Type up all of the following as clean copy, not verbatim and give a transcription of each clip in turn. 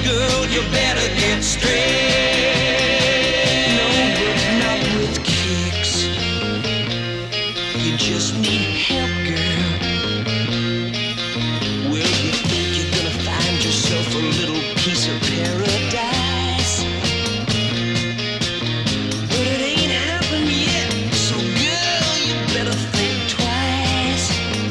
girl, you better get straight. No, but not with kicks. You just need help, girl. Well, you think you're gonna find yourself a little piece of paradise, but it ain't happened yet. So, girl, you better think twice.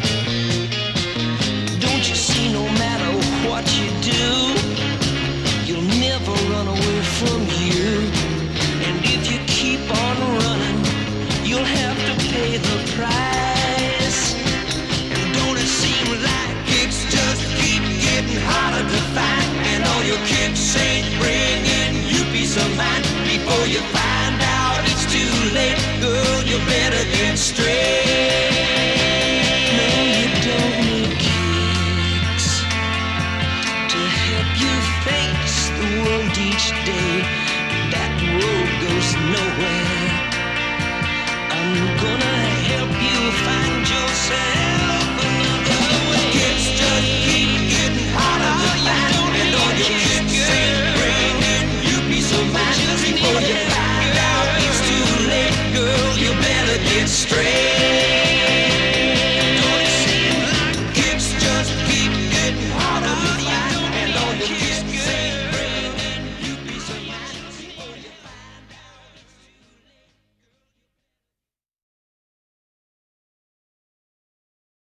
Don't you see, no matter what you do, you'll never run away from you. And if you keep on running, you'll have to pay the price. And don't it seem like kicks just keep getting harder to find? And all your kicks ain't bringing you peace of mind. Before you find out it's too late, girl, you better get straight.